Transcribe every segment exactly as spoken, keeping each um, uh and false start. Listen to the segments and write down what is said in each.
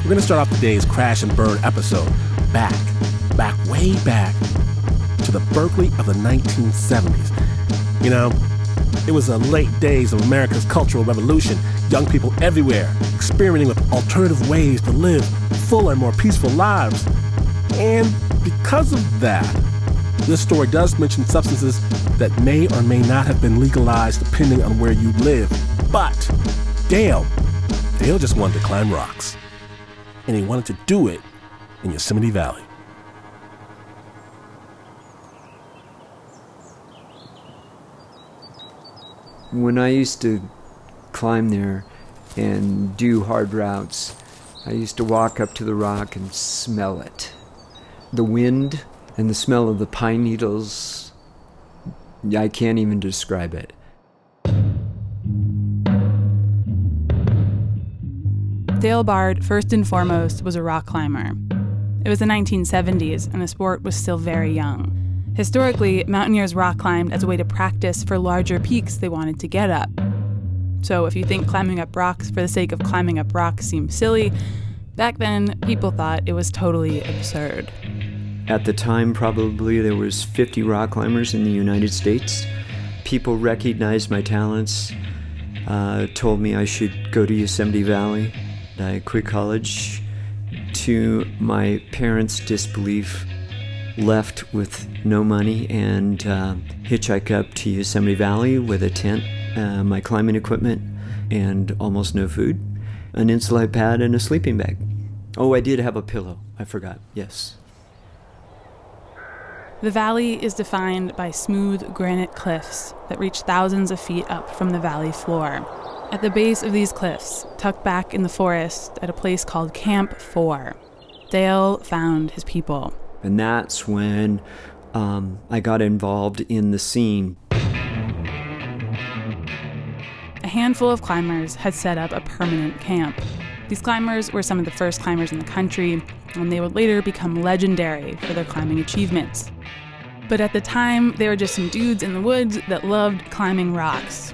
We're going to start off today's Crash and Burn episode back, back, way back to the Berkeley of the nineteen seventies. You know, it was the late days of America's Cultural Revolution. Young people everywhere experimenting with alternative ways to live fuller and more peaceful lives. And because of that, this story does mention substances that may or may not have been legalized depending on where you live. But Dale, Dale just wanted to climb rocks. And he wanted to do it in Yosemite Valley. When I used to climb there and do hard routes, I used to walk up to the rock and smell it. The wind and the smell of the pine needles, I can't even describe it. Dale Bard, first and foremost, was a rock climber. It was the nineteen seventies, and the sport was still very young. Historically, mountaineers rock climbed as a way to practice for larger peaks they wanted to get up. So if you think climbing up rocks for the sake of climbing up rocks seems silly, back then, people thought it was totally absurd. At the time, probably there was fifty rock climbers in the United States. People recognized my talents, uh, told me I should go to Yosemite Valley. I quit college. To my parents' disbelief, left with no money and uh, hitchhiked up to Yosemite Valley with a tent, uh, my climbing equipment, and almost no food, an insulate pad, and a sleeping bag. Oh, I did have a pillow. I forgot. Yes. The valley is defined by smooth granite cliffs that reach thousands of feet up from the valley floor. At the base of these cliffs, tucked back in the forest at a place called Camp Four, Dale found his people. And that's when um, I got involved in the scene. A handful of climbers had set up a permanent camp. These climbers were some of the first climbers in the country, and they would later become legendary for their climbing achievements. But at the time, they were just some dudes in the woods that loved climbing rocks.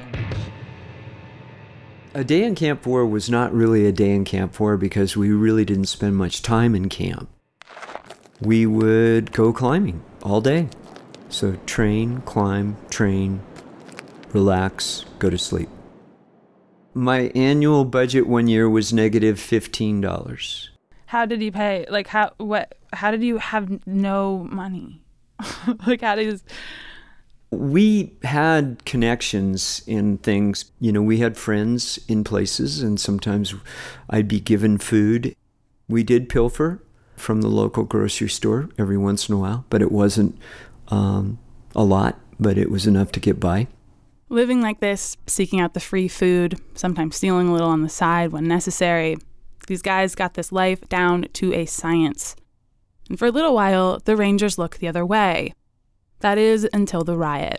A day in Camp Four was not really a day in Camp Four because we really didn't spend much time in camp. We would go climbing all day. So train, climb, train, relax, go to sleep. My annual budget one year was negative fifteen dollars. How did you pay? Like, how, what, how did you have no money? Like, how did you... We had connections in things. You know, we had friends in places, and sometimes I'd be given food. We did pilfer from the local grocery store every once in a while, but it wasn't um, a lot, but it was enough to get by. Living like this, seeking out the free food, sometimes stealing a little on the side when necessary, these guys got this life down to a science. And for a little while, the Rangers looked the other way. That is, until the riot.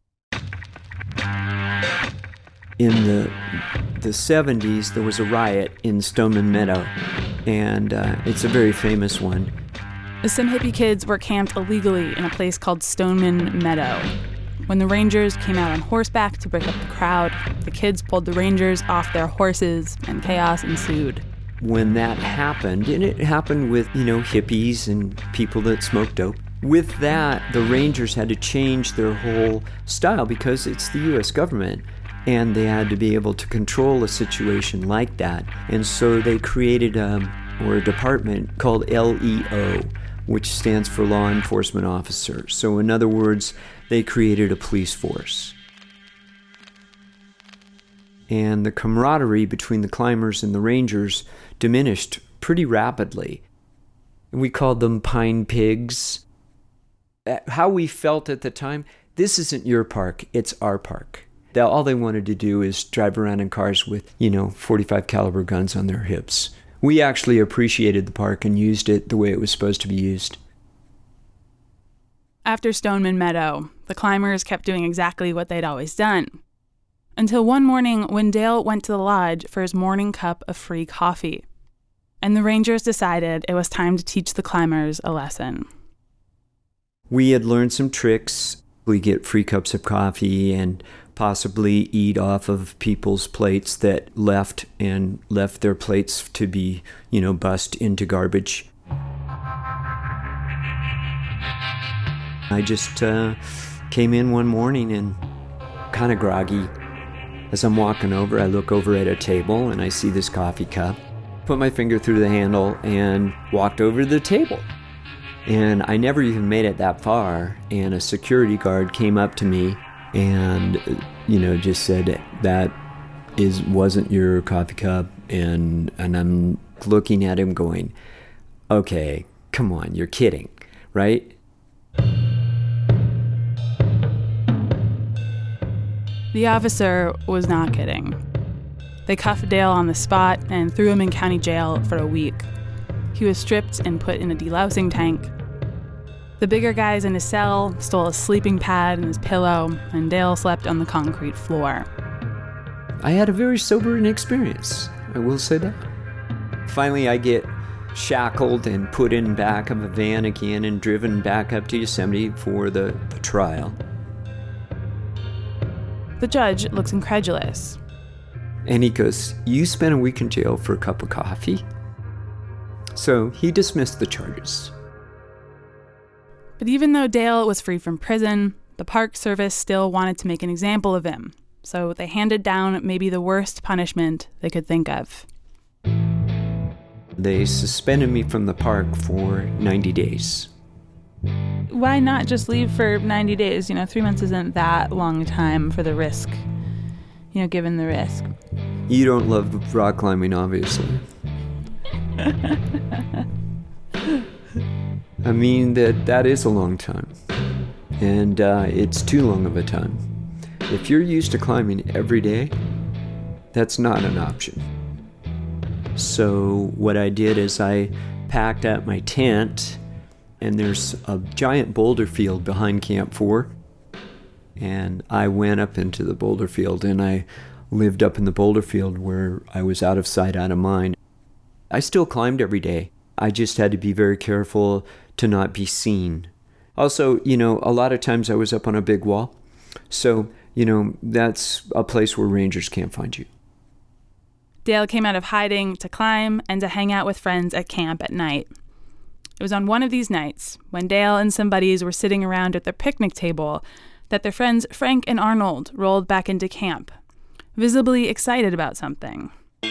In the the seventies, there was a riot in Stoneman Meadow, and uh, it's a very famous one. Some hippie kids were camped illegally in a place called Stoneman Meadow. When the Rangers came out on horseback to break up the crowd, the kids pulled the Rangers off their horses, and chaos ensued. When that happened, and it happened with, you know, hippies and people that smoked dope, with that, the Rangers had to change their whole style because it's the U S government, and they had to be able to control a situation like that. And so they created a, or a department called L E O, which stands for Law Enforcement Officer. So in other words, they created a police force. And the camaraderie between the climbers and the Rangers diminished pretty rapidly. And we called them pine pigs. How we felt at the time, this isn't your park, it's our park. All they wanted to do is drive around in cars with, you know, forty-five caliber guns on their hips. We actually appreciated the park and used it the way it was supposed to be used. After Stoneman Meadow, the climbers kept doing exactly what they'd always done. Until one morning when Dale went to the lodge for his morning cup of free coffee. And the Rangers decided it was time to teach the climbers a lesson. We had learned some tricks. We get free cups of coffee and possibly eat off of people's plates that left and left their plates to be, you know, bussed into garbage. I just uh, came in one morning and kind of groggy. As I'm walking over, I look over at a table and I see this coffee cup. Put my finger through the handle and walked over to the table. And I never even made it that far, and a security guard came up to me and, you know, just said, that is wasn't your coffee cup. And and I'm looking at him going, okay, come on, you're kidding, right? The officer was not kidding. They cuffed Dale on the spot and threw him in county jail for a week. He was stripped and put in a delousing tank. The bigger guys in his cell stole his sleeping pad and his pillow, and Dale slept on the concrete floor. I had a very sobering experience, I will say that. Finally, I get shackled and put in back of a van again and driven back up to Yosemite for the, the trial. The judge looks incredulous. And he goes, you spent a week in jail for a cup of coffee? So he dismissed the charges. But even though Dale was free from prison, the Park Service still wanted to make an example of him. So they handed down maybe the worst punishment they could think of. They suspended me from the park for ninety days. Why not just leave for ninety days? You know, three months isn't that long a time for the risk, you know, given the risk. You don't love rock climbing, obviously. I mean, that that is a long time. And uh, it's too long of a time. If you're used to climbing every day, that's not an option. So what I did is I packed up my tent, and there's a giant boulder field behind Camp four. And I went up into the boulder field, and I lived up in the boulder field where I was out of sight, out of mind. I still climbed every day. I just had to be very careful to not be seen. Also, you know, a lot of times I was up on a big wall. So, you know, that's a place where rangers can't find you. Dale came out of hiding to climb and to hang out with friends at camp at night. It was on one of these nights, when Dale and some buddies were sitting around at their picnic table, that their friends Frank and Arnold rolled back into camp, visibly excited about something.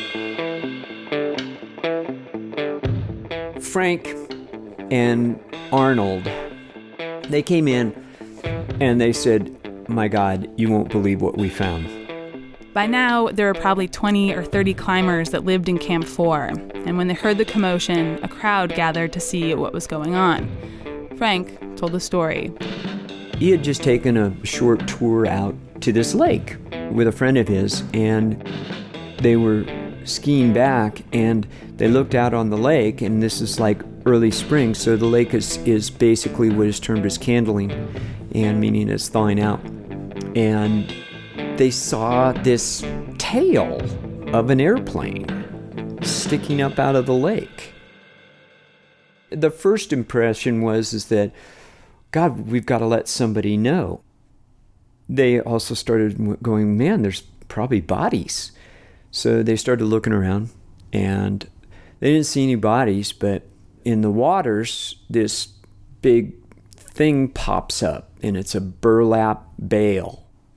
Frank and Arnold, they came in and they said, my God, you won't believe what we found. By now, there were probably twenty or thirty climbers that lived in Camp four, and when they heard the commotion, a crowd gathered to see what was going on. Frank told the story. He had just taken a short tour out to this lake with a friend of his, and they were skiing back, and they looked out on the lake, and this is like early spring, so the lake is, is basically what is termed as candling, and meaning it's thawing out. And they saw this tail of an airplane sticking up out of the lake. The first impression was is that, God, we've got to let somebody know. They also started going, man, there's probably bodies. So they started looking around, and they didn't see any bodies, but in the waters, this big thing pops up, and it's a burlap bale.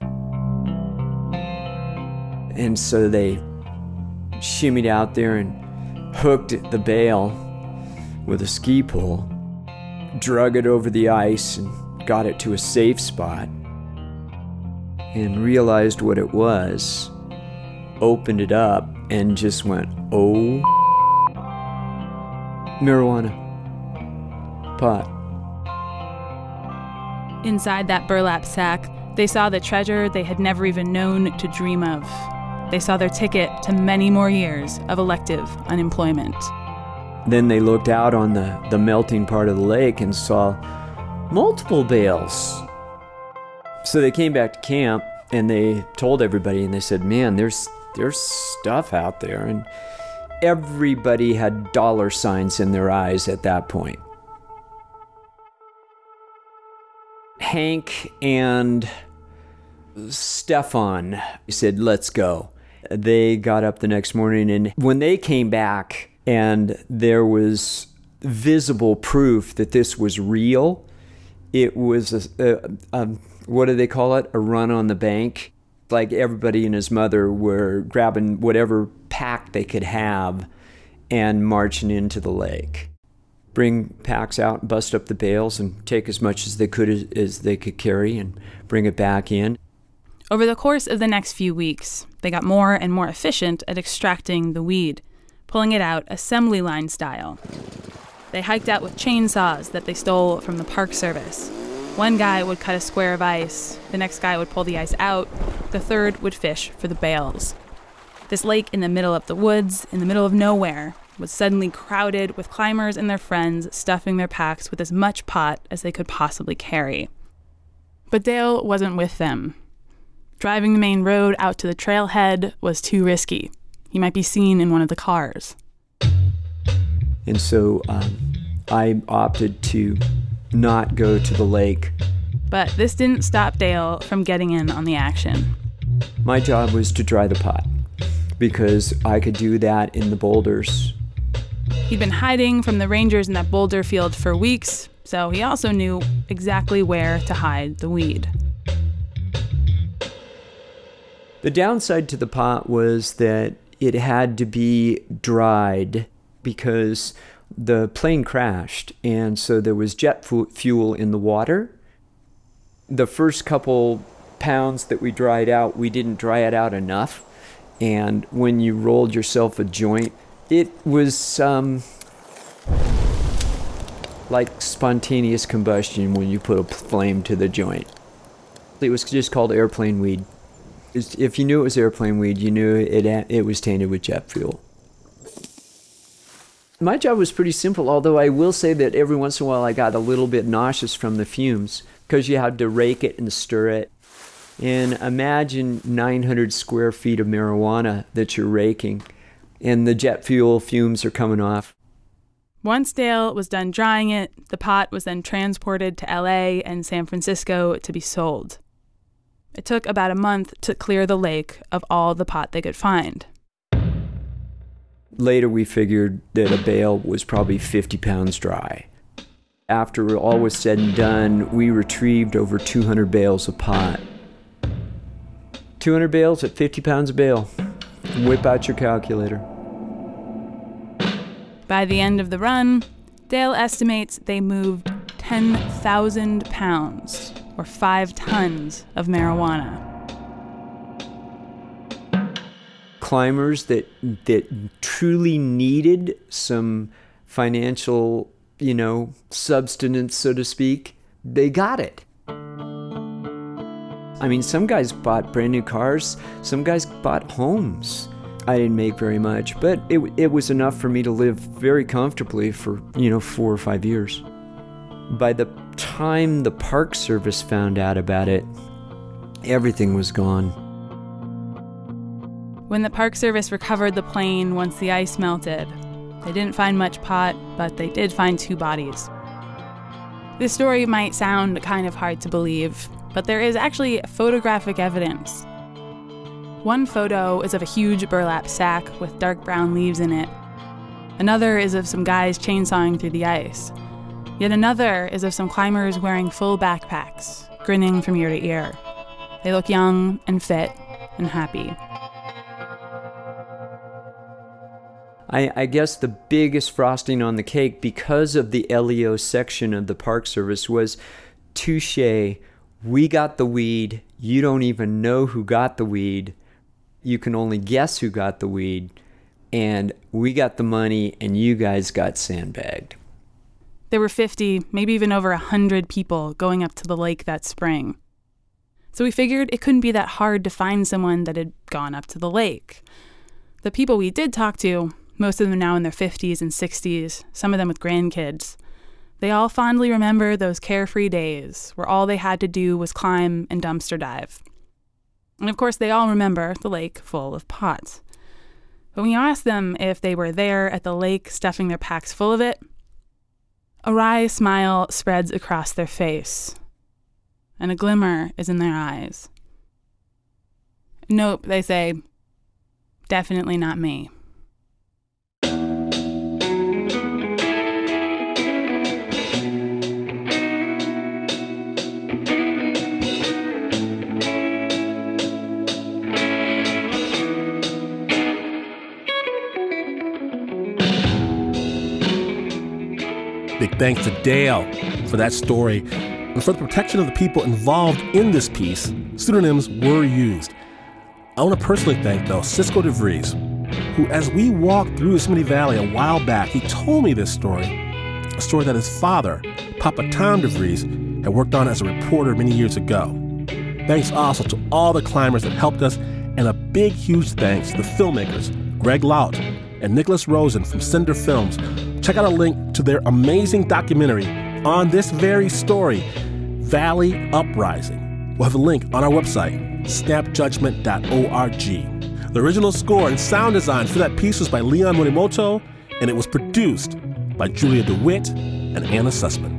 And so they shimmied out there and hooked the bale with a ski pole, drug it over the ice and got it to a safe spot, and realized what it was, opened it up, and just went, oh, marijuana, pot. Inside that burlap sack, they saw the treasure they had never even known to dream of. They saw their ticket to many more years of elective unemployment. Then they looked out on the, the melting part of the lake and saw multiple bales. So they came back to camp and they told everybody, and they said, man, there's there's stuff out there. And everybody had dollar signs in their eyes at that point. Hank and Stefan said, let's go. They got up the next morning, and when they came back and there was visible proof that this was real, it was, a, a, a, what do they call it? A run on the bank. Like everybody and his mother were grabbing whatever pack they could have and marching into the lake. Bring packs out, bust up the bales, and take as much as they could as, as they could carry and bring it back in. Over the course of the next few weeks, they got more and more efficient at extracting the weed, pulling it out assembly line style. They hiked out with chainsaws that they stole from the Park Service. One guy would cut a square of ice, the next guy would pull the ice out, the third would fish for the bales. This lake in the middle of the woods, in the middle of nowhere, was suddenly crowded with climbers and their friends stuffing their packs with as much pot as they could possibly carry. But Dale wasn't with them. Driving the main road out to the trailhead was too risky. He might be seen in one of the cars. And so um, I opted to not go to the lake. But this didn't stop Dale from getting in on the action. My job was to dry the pot, because I could do that in the boulders. He'd been hiding from the rangers in that boulder field for weeks, so he also knew exactly where to hide the weed. The downside to the pot was that it had to be dried because the plane crashed, and so there was jet fu- fuel in the water. The first couple pounds that we dried out, we didn't dry it out enough, and when you rolled yourself a joint, it was um, like spontaneous combustion when you put a flame to the joint. It was just called airplane weed. If you knew it was airplane weed, you knew it it was tainted with jet fuel. My job was pretty simple, although I will say that every once in a while I got a little bit nauseous from the fumes because you had to rake it and stir it. And imagine nine hundred square feet of marijuana that you're raking, and the jet fuel fumes are coming off. Once Dale was done drying it, the pot was then transported to L A and San Francisco to be sold. It took about a month to clear the lake of all the pot they could find. Later we figured that a bale was probably fifty pounds dry. After all was said and done, we retrieved over two hundred bales of pot. two hundred bales at fifty pounds a bale. Whip out your calculator. By the end of the run, Dale estimates they moved ten thousand pounds, or five tons, of marijuana. Climbers that that truly needed some financial, you know, substance, so to speak, they got it. I mean, some guys bought brand new cars, some guys bought homes. I didn't make very much, but it it was enough for me to live very comfortably for, you know, four or five years. By the time the Park Service found out about it, everything was gone. When the Park Service recovered the plane once the ice melted, they didn't find much pot, but they did find two bodies. This story might sound kind of hard to believe, but there is actually photographic evidence. One photo is of a huge burlap sack with dark brown leaves in it. Another is of some guys chainsawing through the ice. Yet another is of some climbers wearing full backpacks, grinning from ear to ear. They look young and fit and happy. I, I guess the biggest frosting on the cake, because of the L E O section of the Park Service, was touche. We got the weed. You don't even know who got the weed. You can only guess who got the weed. And we got the money, and you guys got sandbagged. There were fifty, maybe even over one hundred people going up to the lake that spring. So we figured it couldn't be that hard to find someone that had gone up to the lake. The people we did talk to, most of them now in their fifties and sixties, some of them with grandkids, they all fondly remember those carefree days where all they had to do was climb and dumpster dive. And of course, they all remember the lake full of pot. But when you ask them if they were there at the lake stuffing their packs full of it, a wry smile spreads across their face, and a glimmer is in their eyes. Nope, they say, definitely not me. Big thanks to Dale for that story. And for the protection of the people involved in this piece, pseudonyms were used. I want to personally thank, though, Cisco DeVries, who, as we walked through Yosemite Valley a while back, he told me this story, a story that his father, Papa Tom DeVries, had worked on as a reporter many years ago. Thanks also to all the climbers that helped us, and a big, huge thanks to the filmmakers, Greg Laut and Nicholas Rosen from Cinder Films. Check out a link to their amazing documentary on this very story, Valley Uprising. We'll have a link on our website, snap judgment dot org. The original score and sound design for that piece was by Leon Morimoto, and it was produced by Julia DeWitt and Anna Sussman.